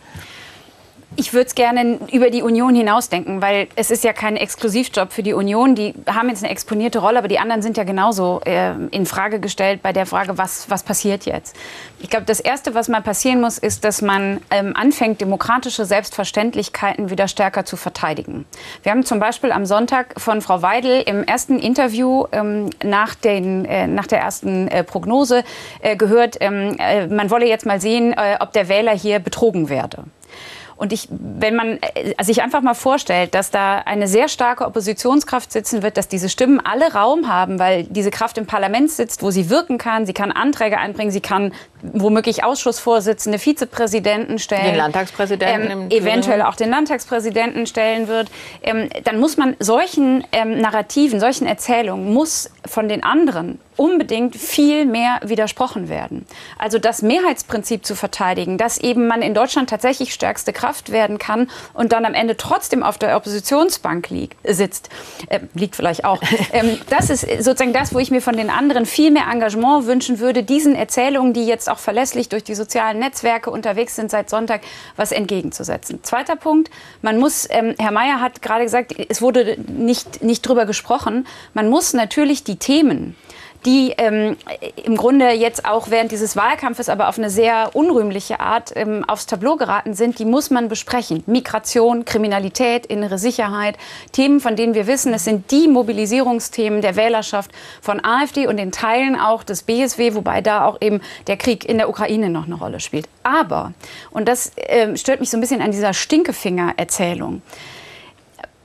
Ich würde es gerne über die Union hinausdenken, weil es ist ja kein Exklusivjob für die Union. Die haben jetzt eine exponierte Rolle, aber die anderen sind ja genauso äh, in Frage gestellt bei der Frage, was, was passiert jetzt. Ich glaube, das Erste, was mal passieren muss, ist, dass man ähm, anfängt, demokratische Selbstverständlichkeiten wieder stärker zu verteidigen. Wir haben zum Beispiel am Sonntag von Frau Weidel im ersten Interview ähm, nach, den, äh, nach der ersten äh, Prognose äh, gehört, ähm, äh, man wolle jetzt mal sehen, äh, ob der Wähler hier betrogen werde. Und ich, wenn man sich einfach mal vorstellt, dass da eine sehr starke Oppositionskraft sitzen wird, dass diese Stimmen alle Raum haben, weil diese Kraft im Parlament sitzt, wo sie wirken kann, sie kann Anträge einbringen, sie kann womöglich Ausschussvorsitzende, Vizepräsidenten stellen.
Den Landtagspräsidenten.
Ähm, eventuell auch den Landtagspräsidenten stellen wird. Ähm, dann muss man solchen ähm, Narrativen, solchen Erzählungen, muss von den anderen unbedingt viel mehr widersprochen werden. Also das Mehrheitsprinzip zu verteidigen, dass eben man in Deutschland tatsächlich stärkste Kraft werden kann und dann am Ende trotzdem auf der Oppositionsbank liegt, sitzt, äh, liegt vielleicht auch. Ähm, das ist sozusagen das, wo ich mir von den anderen viel mehr Engagement wünschen würde, diesen Erzählungen, die jetzt auch verlässlich durch die sozialen Netzwerke unterwegs sind seit Sonntag, was entgegenzusetzen. Zweiter Punkt, man muss, ähm, Herr Mayer hat gerade gesagt, es wurde nicht, nicht drüber gesprochen, man muss natürlich die Themen, die ähm, im Grunde jetzt auch während dieses Wahlkampfes aber auf eine sehr unrühmliche Art ähm, aufs Tableau geraten sind, die muss man besprechen. Migration, Kriminalität, innere Sicherheit, Themen, von denen wir wissen, es sind die Mobilisierungsthemen der Wählerschaft von AfD und in Teilen auch des B S W, wobei da auch eben der Krieg in der Ukraine noch eine Rolle spielt. Aber, und das ähm, stört mich so ein bisschen an dieser Stinkefinger-Erzählung,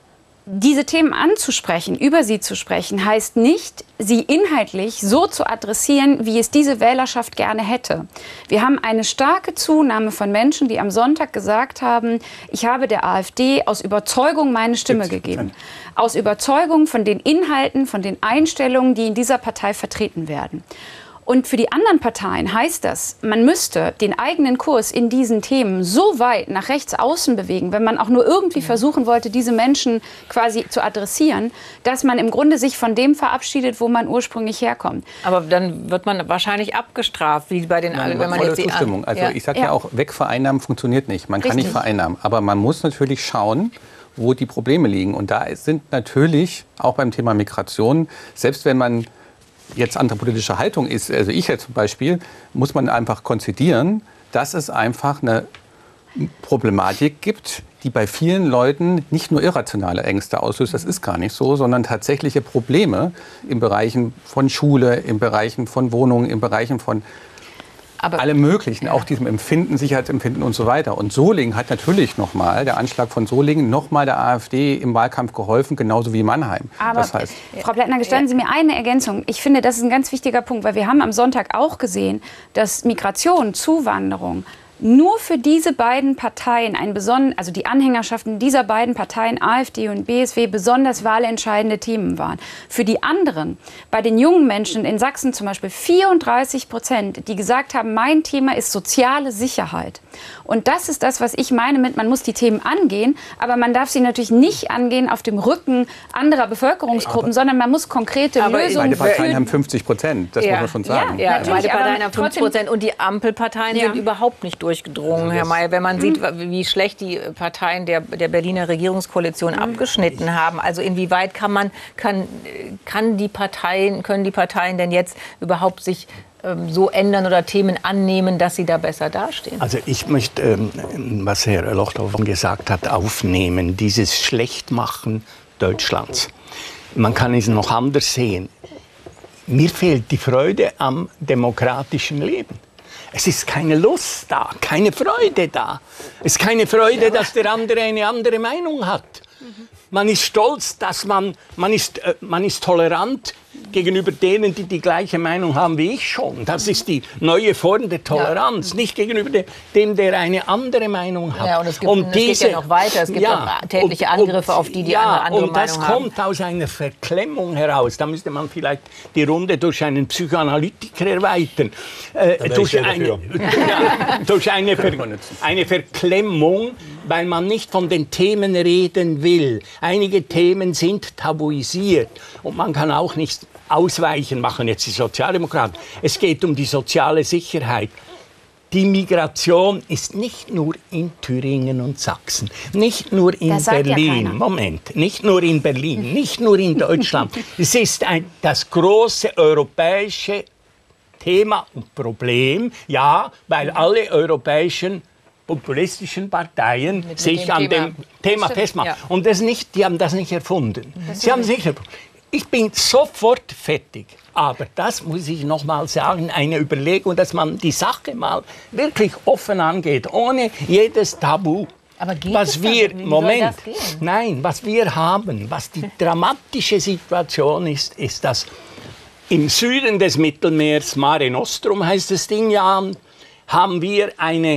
diese Themen anzusprechen, über sie zu sprechen, heißt nicht, sie inhaltlich so zu adressieren, wie es diese Wählerschaft gerne hätte. Wir haben eine starke Zunahme von Menschen, die am Sonntag gesagt haben, ich habe der AfD aus Überzeugung meine Stimme gegeben. Aus Überzeugung von den Inhalten, von den Einstellungen, die in dieser Partei vertreten werden. Und für die anderen Parteien heißt das, man müsste den eigenen Kurs in diesen Themen so weit nach rechts außen bewegen, wenn man auch nur irgendwie versuchen wollte, diese Menschen quasi zu adressieren, dass man im Grunde sich von dem verabschiedet, wo man ursprünglich herkommt.
Aber dann wird man wahrscheinlich abgestraft, wie bei den
Nein,
wenn man jetzt die
Zustimmung. Also
ja.
ich sage ja. ja auch, wegvereinnahmen funktioniert nicht. Man
Richtig.
kann nicht vereinnahmen. Aber man muss natürlich schauen, wo die Probleme liegen. Und da sind natürlich auch beim Thema Migration, selbst wenn man jetzt andere politische Haltung ist, also ich jetzt zum Beispiel, muss man einfach konzidieren, dass es einfach eine Problematik gibt, die bei vielen Leuten nicht nur irrationale Ängste auslöst, das ist gar nicht so, sondern tatsächliche Probleme in Bereichen von Schule, in Bereichen von Wohnungen, in Bereichen von Aber, alle möglichen, ja. auch diesem Empfinden, Sicherheitsempfinden und so weiter. Und Solingen hat natürlich nochmal, der Anschlag von Solingen, nochmal der AfD im Wahlkampf geholfen, genauso wie Mannheim.
Aber
das heißt,
Frau Plättner, gestatten Sie mir eine Ergänzung. Ich finde, das ist ein ganz wichtiger Punkt, weil wir haben am Sonntag auch gesehen, dass Migration, Zuwanderung nur für diese beiden Parteien, ein beson- also die Anhängerschaften dieser beiden Parteien, AfD und B S W, besonders wahlentscheidende Themen waren. Für die anderen, bei den jungen Menschen in Sachsen zum Beispiel vierunddreißig Prozent, die gesagt haben, mein Thema ist soziale Sicherheit. Und das ist das, was ich meine mit, man muss die Themen angehen, aber man darf sie natürlich nicht angehen auf dem Rücken anderer Bevölkerungsgruppen, aber, sondern man muss konkrete aber Lösungen...
Beide Parteien haben fünfzig Prozent, das ja. muss man schon sagen.
Ja, ja beide Parteien haben fünfzig Prozent und die Ampelparteien ja. sind überhaupt nicht durchgedrungen, Herr Mayer. Wenn man sieht, wie schlecht die Parteien der, der Berliner Regierungskoalition mhm. abgeschnitten haben, also inwieweit kann man, kann, kann die Parteien, können die Parteien denn jetzt überhaupt sich so ändern oder Themen annehmen, dass sie da besser dastehen?
Also ich möchte, ähm, was Herr Lochthofen gesagt hat, aufnehmen, dieses Schlechtmachen Deutschlands. Man kann es noch anders sehen. Mir fehlt die Freude am demokratischen Leben. Es ist keine Lust da, keine Freude da. Es ist keine Freude, dass der andere eine andere Meinung hat. Man ist stolz, dass man, man ist, äh, man ist tolerant gegenüber denen, die die gleiche Meinung haben wie ich schon. Das ist die neue Form der Toleranz, ja. nicht gegenüber de, dem, der eine andere Meinung hat.
Ja, und es, gibt,
und
es
diese,
geht ja noch weiter. Es gibt
ja,
auch tägliche Angriffe und, auf die, die ja, eine andere Meinung haben.
Und das kommt aus einer Verklemmung heraus. Da müsste man vielleicht die Runde durch einen Psychoanalytiker erweitern. Äh, durch, eine, ja, durch eine, Ver, eine Verklemmung, weil man nicht von den Themen reden will. Einige Themen sind tabuisiert und man kann auch nicht ausweichen, machen jetzt die Sozialdemokraten. Es geht um die soziale Sicherheit. Die Migration ist nicht nur in Thüringen und Sachsen, nicht nur in Berlin, ja Moment, nicht nur in Berlin, nicht nur in Deutschland. Es ist ein, das große europäische Thema und Problem, ja, weil alle europäischen populistischen Parteien mit sich an Thema. dem Thema festmachen. Ja. Und das nicht, die haben das nicht erfunden. Das Sie haben es nicht erfunden. Ich bin sofort fertig. Aber das muss ich noch mal sagen, eine Überlegung, dass man die Sache mal wirklich offen angeht, ohne jedes Tabu.
Aber geht
was
es
wir,
dann? Wie
Moment,
soll das gehen?
Nein, was wir haben, was die dramatische Situation ist, ist, dass im Süden des Mittelmeers, Mare Nostrum heißt das Ding ja, haben wir eine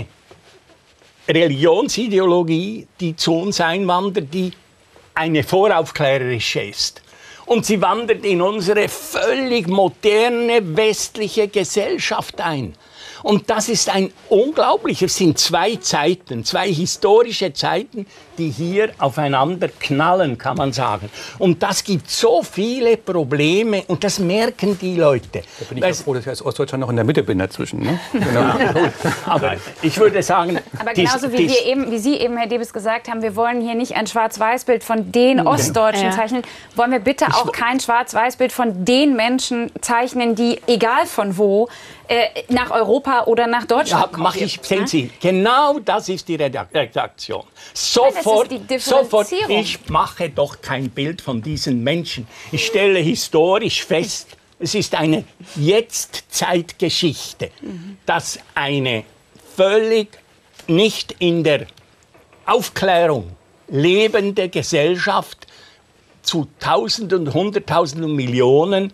Religionsideologie, die zu uns einwandert, die eine voraufklärerische ist. Und sie wandert in unsere völlig moderne westliche Gesellschaft ein. Und das ist ein unglaublich, es sind zwei Zeiten, zwei historische Zeiten, die hier aufeinander knallen, kann man sagen. Und das gibt so viele Probleme und das merken die Leute.
Da bin ich auch froh, dass ich als Ostdeutscher noch in der Mitte bin dazwischen. Ne?
Genau. Aber ich würde sagen...
Aber genauso wie, wir eben, wie Sie eben, Herr Debes, gesagt haben, wir wollen hier nicht ein Schwarz-Weiß-Bild von den Ostdeutschen ja. zeichnen, wollen wir bitte auch kein Schwarz-Weiß-Bild von den Menschen zeichnen, die, egal von wo, nach Europa oder nach Deutschland
ja, mache ich, sehen Sie, genau das ist die Redaktion. Sofort,
die
sofort, ich mache doch kein Bild von diesen Menschen. Ich stelle historisch fest, es ist eine Jetztzeitgeschichte, mhm. dass eine völlig nicht in der Aufklärung lebende Gesellschaft zu Tausenden, Hunderttausenden, Millionen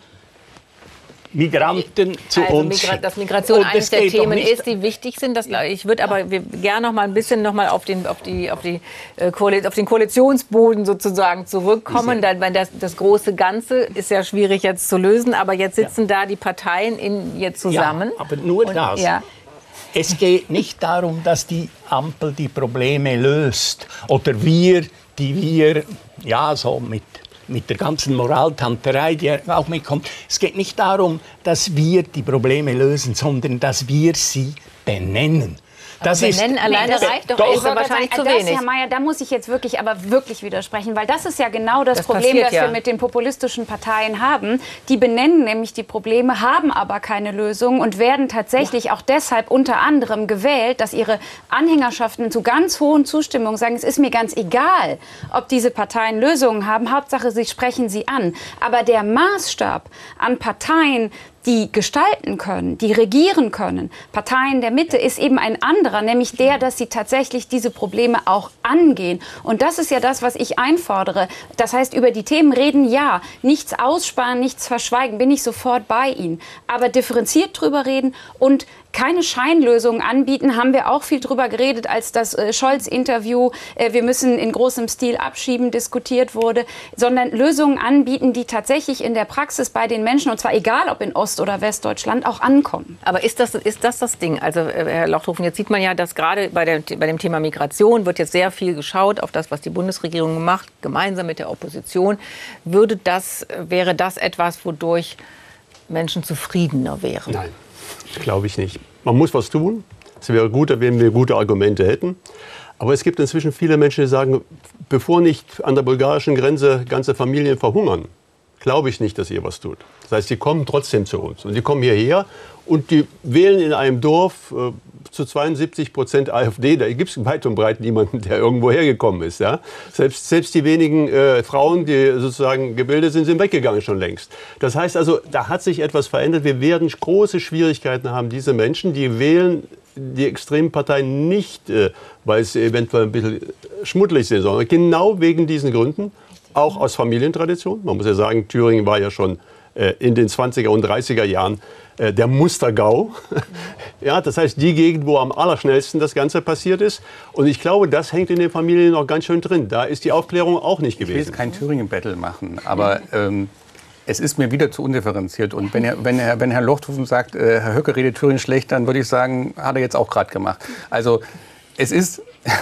Migranten zu
also
uns.
Migra dass Migration
Und
eines der
geht doch
Themen
nicht-
ist, die wichtig sind. Das, ich würde aber wir- gerne noch mal ein bisschen noch mal auf den, auf die, auf die, äh, Koali- auf den Koalitionsboden sozusagen zurückkommen. Da, weil das, das große Ganze ist ja schwierig jetzt zu lösen. Aber jetzt sitzen da die Parteien in, jetzt zusammen.
Ja, aber nur
Und-
das.
ja.
Es geht nicht darum, dass die Ampel die Probleme löst oder wir, die wir ja so mit mit der ganzen Moraltanterei, die auch mitkommt. Es geht nicht darum, dass wir die Probleme lösen, sondern dass wir sie benennen. Das
Aber
ist,
benennen alleine
das-
reicht doch,
doch.
ist ja wahrscheinlich zu
das,
wenig.
Herr Mayer, da muss ich jetzt wirklich, aber wirklich widersprechen, weil das ist ja genau das,
Das
Problem,
passiert
das
ja.
wir mit den populistischen Parteien haben. Die benennen nämlich die Probleme, haben aber keine Lösung und werden tatsächlich auch deshalb unter anderem gewählt, dass ihre Anhängerschaften zu ganz hohen Zustimmungen sagen, es ist mir ganz egal, ob diese Parteien Lösungen haben, Hauptsache, sie sprechen sie an. Aber der Maßstab an Parteien, die gestalten können, die regieren können, Parteien der Mitte, ist eben ein anderer, nämlich der, dass sie tatsächlich diese Probleme auch angehen. Und das ist ja das, was ich einfordere. Das heißt, über die Themen reden, ja, nichts aussparen, nichts verschweigen, bin ich sofort bei Ihnen. Aber differenziert drüber reden und keine Scheinlösungen anbieten, haben wir auch viel drüber geredet, als das äh, Scholz-Interview, äh, wir müssen in großem Stil abschieben, diskutiert wurde, sondern Lösungen anbieten, die tatsächlich in der Praxis bei den Menschen, und zwar egal ob in Ost- oder Westdeutschland, auch ankommen.
Aber ist das, ist das das Ding? Also, äh, Herr Lochthofen, jetzt sieht man ja, dass gerade bei, der, bei dem Thema Migration wird jetzt sehr viel geschaut auf das, was die Bundesregierung macht, gemeinsam mit der Opposition. Würde das, wäre das etwas, wodurch Menschen zufriedener wären?
Nein, glaube ich nicht. Man muss was tun. Es wäre gut, wenn wir gute Argumente hätten. Aber es gibt inzwischen viele Menschen, die sagen, bevor nicht an der bulgarischen Grenze ganze Familien verhungern, glaube ich nicht, dass ihr was tut. Das heißt, die kommen trotzdem zu uns. Und die kommen hierher und die wählen in einem Dorf äh, zu zweiundsiebzig Prozent AfD. Da gibt es weit und breit niemanden, der irgendwo hergekommen ist. Ja? Selbst, selbst die wenigen äh, Frauen, die sozusagen gebildet sind, sind weggegangen schon längst. Das heißt also, da hat sich etwas verändert. Wir werden große Schwierigkeiten haben, diese Menschen, die wählen die extremen Parteien nicht, äh, weil sie eventuell ein bisschen schmuddelig sind, sondern genau wegen diesen Gründen. Auch aus Familientradition. Man muss ja sagen, Thüringen war ja schon äh, in den zwanziger und dreißiger Jahren äh, der Mustergau. Ja, das heißt, die Gegend, wo am allerschnellsten das Ganze passiert ist. Und ich glaube, das hängt in den Familien noch ganz schön drin. Da ist die Aufklärung auch nicht
Ich will
gewesen.
jetzt kein Thüringen-Battle machen, aber ähm, es ist mir wieder zu undifferenziert. Und wenn, er, wenn, er, wenn Herr Lochthofen sagt, äh, Herr Höcke redet Thüringen schlecht, dann würde ich sagen, hat er jetzt auch gerade gemacht. Also es ist,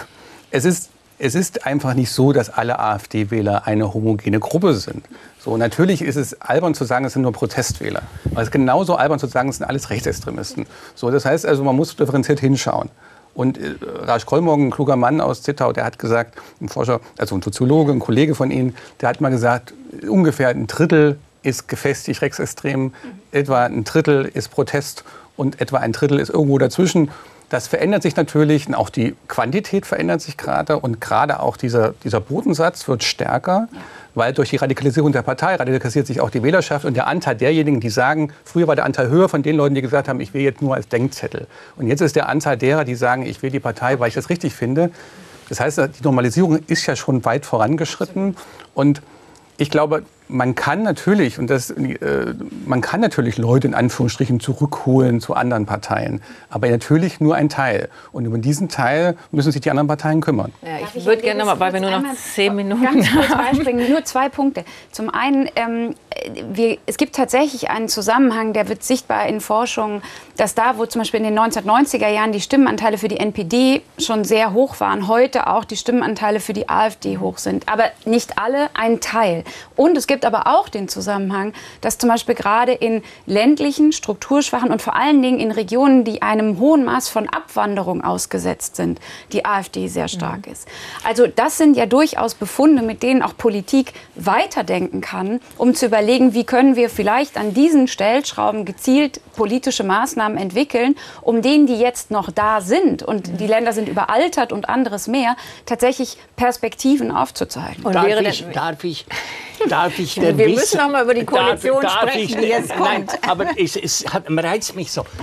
es ist Es ist einfach nicht so, dass alle AfD-Wähler eine homogene Gruppe sind. So, natürlich ist es albern zu sagen, es sind nur Protestwähler. Aber es ist genauso albern zu sagen, es sind alles Rechtsextremisten. So, das heißt also, man muss differenziert hinschauen. Und äh, Raj Kolmoggen, ein kluger Mann aus Zittau, der hat gesagt, ein Forscher, also ein Soziologe, ein Kollege von Ihnen, der hat mal gesagt, ungefähr ein Drittel ist gefestigt rechtsextrem, etwa ein Drittel ist Protest und etwa ein Drittel ist irgendwo dazwischen. Das verändert sich natürlich, und auch die Quantität verändert sich gerade. Und gerade auch dieser, dieser Bodensatz wird stärker, weil durch die Radikalisierung der Partei radikalisiert sich auch die Wählerschaft. Und der Anteil derjenigen, die sagen, früher war der Anteil höher von den Leuten, die gesagt haben, ich wähle jetzt nur als Denkzettel. Und jetzt ist der Anteil derer, die sagen, ich wähle die Partei, weil ich das richtig finde. Das heißt, die Normalisierung ist ja schon weit vorangeschritten. Und ich glaube, man kann natürlich, und das, äh, man kann natürlich Leute in Anführungsstrichen zurückholen zu anderen Parteien, aber natürlich nur ein Teil. Und über diesen Teil müssen sich die anderen Parteien kümmern.
Ja,
Darf
ich würde gerne noch mal, weil wir nur noch zehn Minuten
ganz kurz
haben.
einspringen. Nur zwei Punkte. Zum einen, ähm, wir, es gibt tatsächlich einen Zusammenhang, der wird sichtbar in Forschung, dass da, wo zum Beispiel in den neunzehnhundertneunziger Jahren die Stimmenanteile für die N P D schon sehr hoch waren, heute auch die Stimmenanteile für die AfD hoch sind. Aber nicht alle, ein Teil. Und es gibt aber auch den Zusammenhang, dass zum Beispiel gerade in ländlichen, strukturschwachen und vor allen Dingen in Regionen, die einem hohen Maß von Abwanderung ausgesetzt sind, die AfD sehr stark ist. Also das sind ja durchaus Befunde, mit denen auch Politik weiterdenken kann, um zu überlegen, wie können wir vielleicht an diesen Stellschrauben gezielt politische Maßnahmen entwickeln, um denen, die jetzt noch da sind, und die Länder sind überaltert und anderes mehr, tatsächlich Perspektiven aufzuzeigen.
Und
Darf
wäre
ich,
denn,
darf ich, darf ich der
wir
Wissen-
müssen noch mal über die Koalition
darf, darf
sprechen,
ich,
die jetzt
Nein,
kommt.
aber es, es hat, reizt mich so.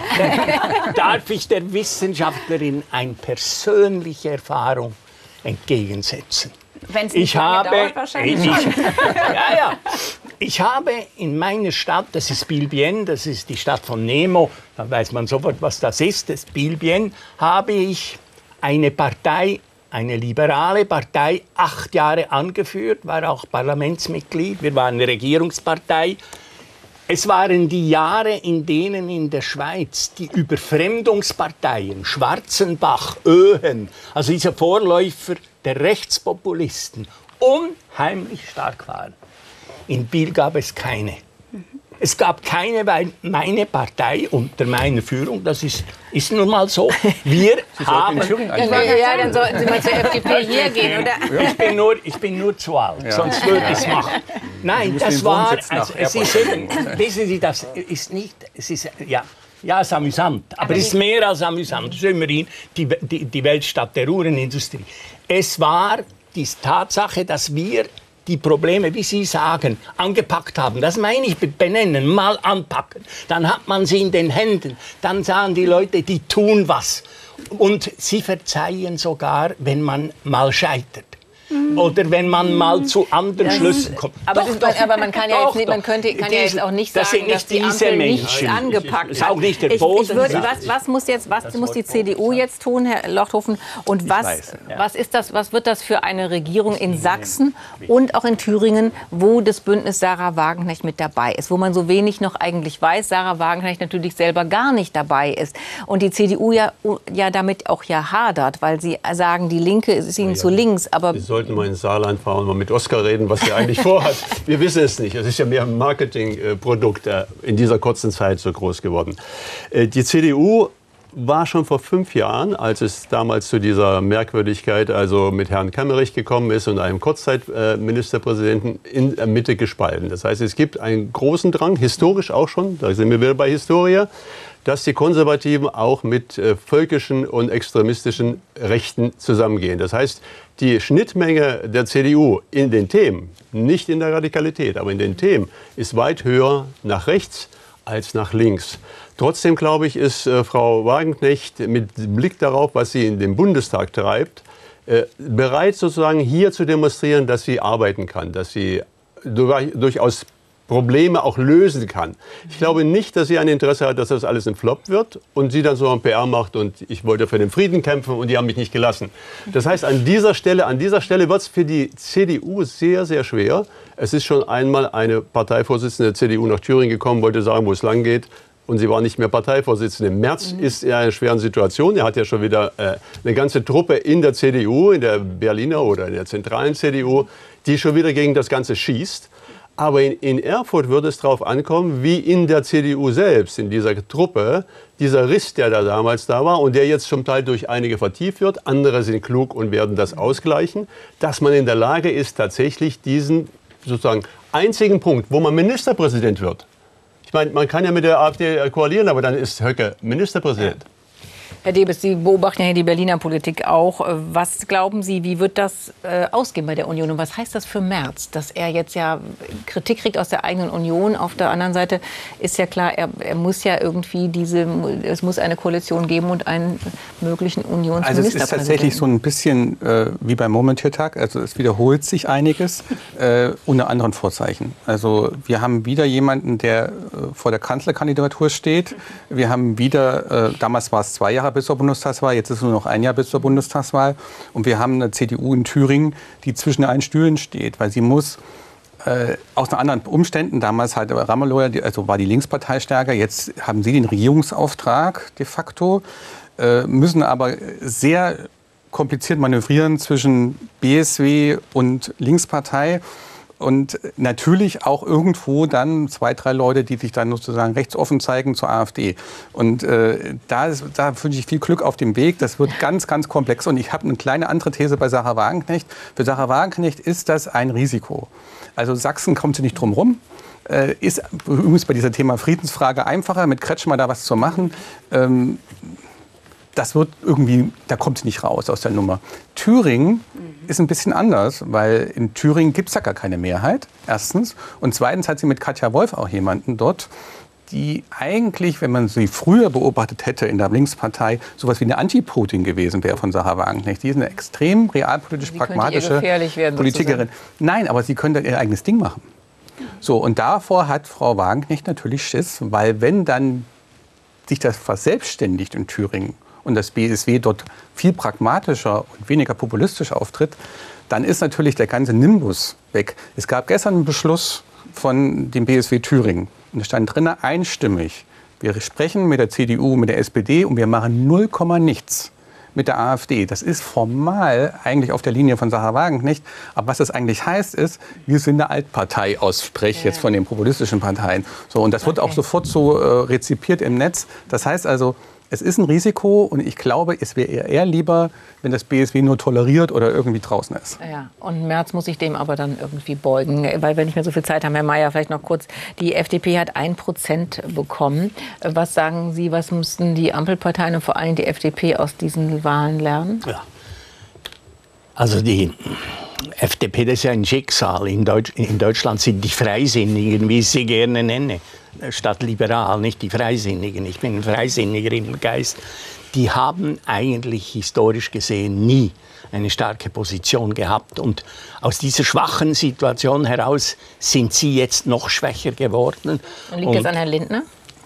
Darf ich der Wissenschaftlerin eine persönliche Erfahrung entgegensetzen?
Wenn es nicht
ich
lange
habe,
dauert, wahrscheinlich
ich,
schon.
ja, ja. Ich habe in meiner Stadt, das ist Bilbien, das ist die Stadt von Nemo, da weiß man sofort, was das ist, das ist Bilbien, habe ich eine Partei, eine liberale Partei, acht Jahre angeführt, war auch Parlamentsmitglied, wir waren eine Regierungspartei. Es waren die Jahre, in denen in der Schweiz die Überfremdungsparteien, Schwarzenbach, Oehen, also diese Vorläufer der Rechtspopulisten, unheimlich stark waren. In Biel gab es keine. Es gab keine, weil meine Partei unter meiner Führung, das ist, ist nun mal so, wir haben...
Ja, ja, dann sollten Sie mal zur F D P hier gehen, oder?
Ich bin nur, ich bin nur zu alt, ja. Sonst würde ich es machen. Nein, das war, also, es ist eben, wissen Sie, das ist nicht, es ist, ja, ja, es ist amüsant, aber es ist mehr als amüsant. Es ist immerhin die, die, die Weltstadt der Uhrenindustrie. Es war die Tatsache, dass wir die Probleme, wie Sie sagen, angepackt haben. Das meine ich mit benennen, mal anpacken. Dann hat man sie in den Händen. Dann sagen die Leute, die tun was. Und sie verzeihen sogar, wenn man mal scheitert. Oder wenn man mal zu anderen Schlüssen kommt.
Aber,
doch,
das,
doch,
aber man kann ja
doch,
jetzt, nicht, man könnte, kann ja jetzt auch nicht sagen,
das sind nicht
dass die
diese
Ampel
Menschen.
nichts angepackt
Das ist auch nicht der
ich,
Boden.
ich würde, was, was muss jetzt, was muss die C D U jetzt tun, Herr Lochthofen? Und was,
weiß,
ja. was ist das, was wird das für eine Regierung in Sachsen und auch in Thüringen, wo das Bündnis Sarah Wagenknecht mit dabei ist, wo man so wenig noch eigentlich weiß, Sarah Wagenknecht natürlich selber gar nicht dabei ist und die C D U ja, ja damit auch ja hadert, weil sie sagen, die Linke ist ihnen ja zu links, aber
wir sollten mal ins Saarland fahren und mal mit Oskar reden, was er eigentlich vorhat. Wir wissen es nicht. Es ist ja mehr ein Marketingprodukt äh, in dieser kurzen Zeit so groß geworden. Äh, die C D U war schon vor fünf Jahren, als es damals zu dieser Merkwürdigkeit, also mit Herrn Kemmerich gekommen ist und einem Kurzzeitministerpräsidenten, in der Mitte gespalten. Das heißt, es gibt einen großen Drang, historisch auch schon, da sind wir wieder bei Historie, dass die Konservativen auch mit äh, völkischen und extremistischen Rechten zusammengehen. Das heißt, die Schnittmenge der C D U in den Themen, nicht in der Radikalität, aber in den Themen, ist weit höher nach rechts als nach links. Trotzdem, glaube ich, ist äh, Frau Wagenknecht mit Blick darauf, was sie in dem Bundestag treibt, äh, bereit sozusagen hier zu demonstrieren, dass sie arbeiten kann, dass sie durch, durchaus Probleme auch lösen kann. Ich glaube nicht, dass sie ein Interesse hat, dass das alles ein Flop wird und sie dann so ein P R macht und ich wollte für den Frieden kämpfen und die haben mich nicht gelassen. Das heißt, an dieser Stelle, an dieser Stelle wird es für die C D U sehr, sehr schwer. Es ist schon einmal eine Parteivorsitzende der C D U nach Thüringen gekommen, wollte sagen, wo es lang geht. Und sie war nicht mehr Parteivorsitzende. Merz mhm. ist in einer schweren Situation. Er hat ja schon wieder äh, eine ganze Truppe in der C D U, in der Berliner oder in der zentralen C D U, die schon wieder gegen das Ganze schießt. Aber in, in Erfurt würde es darauf ankommen, wie in der C D U selbst, in dieser Truppe, dieser Riss, der da damals da war und der jetzt zum Teil durch einige vertieft wird, andere sind klug und werden das ausgleichen, dass man in der Lage ist, tatsächlich diesen sozusagen einzigen Punkt, wo man Ministerpräsident wird. Ich meine, man kann ja mit der AfD koalieren, aber dann ist Höcke Ministerpräsident.
Herr Debes, Sie beobachten ja die Berliner Politik auch. Was glauben Sie, wie wird das äh, ausgehen bei der Union? Und was heißt das für Merz, dass er jetzt ja Kritik kriegt aus der eigenen Union? Auf der anderen Seite ist ja klar, er, er muss ja irgendwie diese, es muss eine Koalition geben und einen möglichen Unionsministerpräsidenten.
Also es ist tatsächlich so ein bisschen äh, wie beim Murmeltiertag. Also es wiederholt sich einiges äh, unter anderen Vorzeichen. Also wir haben wieder jemanden, der äh, vor der Kanzlerkandidatur steht. Wir haben wieder, äh, damals war es zwei Jahre bis zur Bundestagswahl, jetzt ist es nur noch ein Jahr bis zur Bundestagswahl. Und wir haben eine C D U in Thüringen, die zwischen allen Stühlen steht, weil sie muss äh, aus anderen Umständen, damals halt Ramelow, also war die Linkspartei stärker, jetzt haben sie den Regierungsauftrag de facto, äh, müssen aber sehr kompliziert manövrieren zwischen B S W und Linkspartei. Und natürlich auch irgendwo dann zwei, drei Leute, die sich dann sozusagen rechtsoffen zeigen zur AfD. Und äh, da, ist, da wünsche ich viel Glück auf dem Weg. Das wird ganz, ganz komplex. Und ich habe eine kleine andere These bei Sarah Wagenknecht. Für Sarah Wagenknecht ist das ein Risiko. Also Sachsen kommt sie nicht drum rum. Äh, ist übrigens bei diesem Thema Friedensfrage einfacher, mit Kretschmer da was zu machen. Ähm, Das wird irgendwie, da kommt sie nicht raus aus der Nummer. Thüringen mhm. ist ein bisschen anders, weil in Thüringen gibt es ja gar keine Mehrheit, erstens. Und zweitens hat sie mit Katja Wolf auch jemanden dort, die eigentlich, wenn man sie früher beobachtet hätte in der Linkspartei, sowas wie eine Anti-Putin gewesen wäre von Sarah Wagenknecht. Die ist eine extrem realpolitisch
sie
pragmatische
werden,
Politikerin.
sozusagen.
Nein, aber sie könnte ihr eigenes Ding machen. So, und davor hat Frau Wagenknecht natürlich Schiss, weil wenn dann sich das verselbstständigt in Thüringen und das B S W dort viel pragmatischer und weniger populistisch auftritt, dann ist natürlich der ganze Nimbus weg. Es gab gestern einen Beschluss von dem B S W Thüringen. Und da stand drin einstimmig, wir sprechen mit der C D U, mit der S P D und wir machen null Komma nichts mit der AfD. Das ist formal eigentlich auf der Linie von Sarah Wagenknecht. Aber was das eigentlich heißt, ist, wir sind eine Altpartei aus Sprech jetzt von den populistischen Parteien. So, und das wird okay. auch sofort so äh, rezipiert im Netz. Das heißt also, es ist ein Risiko und ich glaube, es wäre eher lieber, wenn das B S W nur toleriert oder irgendwie draußen ist.
Ja, und Merz muss sich dem aber dann irgendwie beugen, weil wir nicht mehr so viel Zeit haben. Herr Mayer, vielleicht noch kurz. Die F D P hat ein Prozent bekommen. Was sagen Sie, was mussten die Ampelparteien und vor allem die F D P aus diesen Wahlen lernen?
Ja. Also die F D P, das ist ja ein Schicksal. In, Deutsch, in Deutschland sind die Freisinnigen, wie ich sie gerne nenne, statt liberal, nicht die Freisinnigen. Ich bin ein Freisinniger im Geist. Die haben eigentlich historisch gesehen nie eine starke Position gehabt. Und aus dieser schwachen Situation heraus sind sie jetzt noch schwächer geworden.
Und liegt das an Herrn Lindner?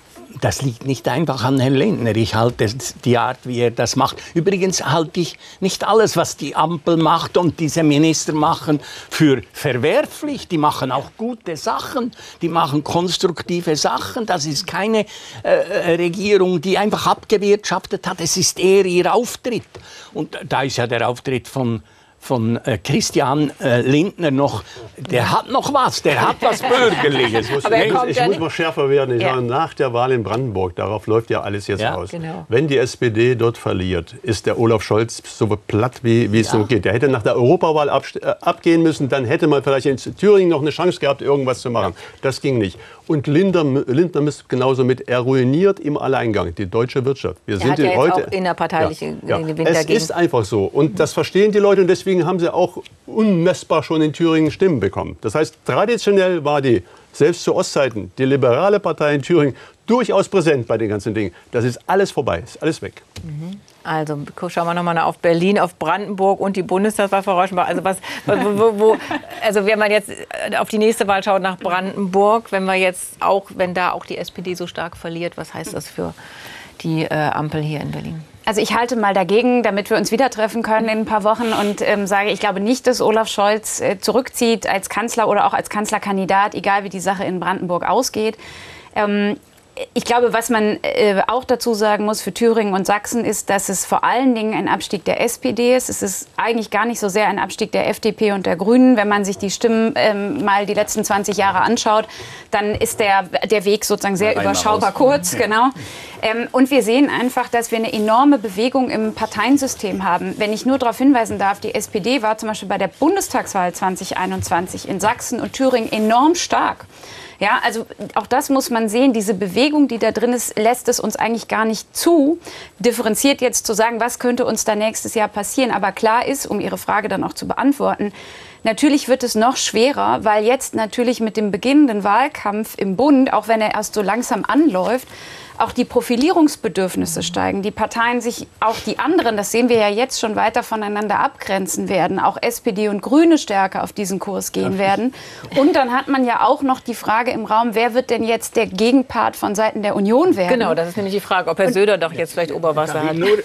Das liegt nicht einfach an Herrn Lindner. Ich halte die Art, wie er das macht. Übrigens halte ich nicht alles, was die Ampel macht und diese Minister machen, für verwerflich. Die machen auch gute Sachen. Die machen konstruktive Sachen. Das ist keine äh, Regierung, die einfach abgewirtschaftet hat. Es ist eher ihr Auftritt. Und da ist ja der Auftritt von von äh, Christian äh, Lindner noch, der hat noch was, der hat was Bürgerliches.
Ich muss, ich, ich muss mal schärfer werden. Ich ja. sage, nach der Wahl in Brandenburg, darauf läuft ja alles jetzt
ja,
aus.
Genau.
Wenn die S P D dort verliert, ist der Olaf Scholz so platt, wie, wie es ja. so geht. Der hätte nach der Europawahl ab, äh, abgehen müssen, dann hätte man vielleicht in Thüringen noch eine Chance gehabt, irgendwas zu machen. Ja. Das ging nicht. Und Lindner, Lindner ist genauso mit, er ruiniert im Alleingang die deutsche Wirtschaft. Wir
er
sind
hat ja
heute,
jetzt auch innerparteiliche
ja, ja.
Gewinn
Es
dagegen.
ist einfach so. Und das verstehen die Leute und deswegen haben sie auch unmessbar schon in Thüringen Stimmen bekommen. Das heißt, traditionell war die, selbst zu Ostzeiten, die liberale Partei in Thüringen durchaus präsent bei den ganzen Dingen. Das ist alles vorbei, ist alles weg.
Mhm. Also schauen wir nochmal auf Berlin, auf Brandenburg und die Bundestagswahl, Frau Rauschenbach. Also, was, wo, wo, also wenn man jetzt auf die nächste Wahl schaut nach Brandenburg, wenn wir jetzt auch, wenn da auch die S P D so stark verliert, was heißt das für die äh, Ampel hier in Berlin?
Also ich halte mal dagegen, damit wir uns wieder treffen können in ein paar Wochen und ähm, sage, ich glaube nicht, dass Olaf Scholz äh, zurückzieht als Kanzler oder auch als Kanzlerkandidat, egal wie die Sache in Brandenburg ausgeht. Ähm, Ich glaube, was man äh, auch dazu sagen muss für Thüringen und Sachsen ist, dass es vor allen Dingen ein Abstieg der S P D ist. Es ist eigentlich gar nicht so sehr ein Abstieg der F D P und der Grünen. Wenn man sich die Stimmen ähm, mal die letzten zwanzig Jahre anschaut, dann ist der, der Weg sozusagen sehr überschaubar kurz. Genau. Ähm, und wir sehen einfach, dass wir eine enorme Bewegung im Parteiensystem haben. Wenn ich nur darauf hinweisen darf, die S P D war zum Beispiel bei der Bundestagswahl zwanzig einundzwanzig in Sachsen und Thüringen enorm stark. Ja, also auch das muss man sehen. Diese Bewegung, die da drin ist, lässt es uns eigentlich gar nicht zu, differenziert jetzt zu sagen, was könnte uns da nächstes Jahr passieren. Aber klar ist, um Ihre Frage dann auch zu beantworten, natürlich wird es noch schwerer, weil jetzt natürlich mit dem beginnenden Wahlkampf im Bund, auch wenn er erst so langsam anläuft, auch die Profilierungsbedürfnisse steigen. Die Parteien sich, auch die anderen, das sehen wir ja jetzt schon, weiter voneinander abgrenzen werden. Auch S P D und Grüne stärker auf diesen Kurs gehen werden. Und dann hat man ja auch noch die Frage im Raum, wer wird denn jetzt der Gegenpart von Seiten der Union werden?
Genau, das ist nämlich die Frage, ob Herr Söder doch jetzt vielleicht Oberwasser hat.
Nur,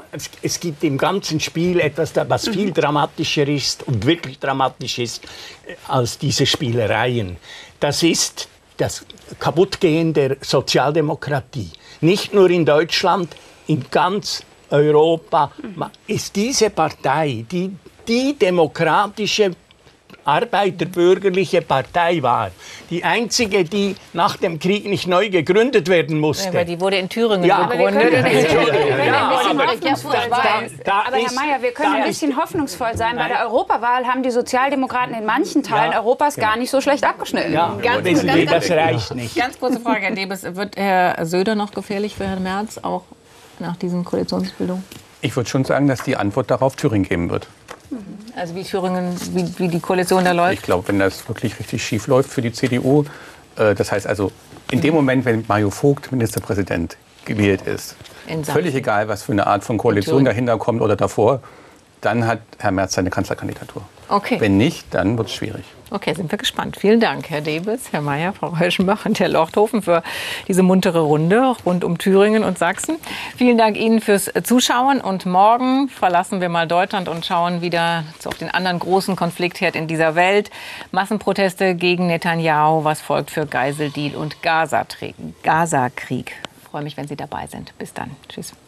es gibt im ganzen Spiel etwas, was viel dramatischer ist und wirklich dramatisch ist als diese Spielereien. Das ist das Kaputtgehen der Sozialdemokratie. Nicht nur in Deutschland, in ganz Europa ist diese Partei, die die demokratische arbeiterbürgerliche Partei war, die einzige, die nach dem Krieg nicht neu gegründet werden musste.
Ja, aber die wurde in Thüringen
ja,
gegründet.
Aber Herr Mayer, wir können ein bisschen hoffnungsvoll sein. Bei der Europawahl haben die Sozialdemokraten in manchen Teilen
ja,
Europas
genau.
gar nicht so schlecht abgeschnitten.
Ja,
ganz,
das,
ganz,
das reicht nicht.
Ganz kurze Frage, Herr Debes. Wird Herr Söder noch gefährlich für Herrn Merz, auch nach diesen Koalitionsbildungen?
Ich würde schon sagen, dass die Antwort darauf Thüringen geben wird.
Also wie Thüringen, wie, wie die Koalition da läuft?
Ich glaube, wenn das wirklich richtig schief läuft für die C D U, äh, das heißt also In dem Moment, wenn Mario Vogt Ministerpräsident gewählt ist, völlig egal, was für eine Art von Koalition dahinter kommt oder davor, dann hat Herr Merz seine Kanzlerkandidatur.
Okay.
Wenn nicht, dann wird es schwierig.
Okay, sind wir gespannt. Vielen Dank, Herr Debes, Herr Mayer, Frau Reuschenbach und Herr Lochthofen für diese muntere Runde rund um Thüringen und Sachsen. Vielen Dank Ihnen fürs Zuschauen. Und morgen verlassen wir mal Deutschland und schauen wieder auf den anderen großen Konfliktherd in dieser Welt. Massenproteste gegen Netanyahu. Was folgt für Geiseldeal und Gaza-Krieg? Ich freue mich, wenn Sie dabei sind. Bis dann. Tschüss.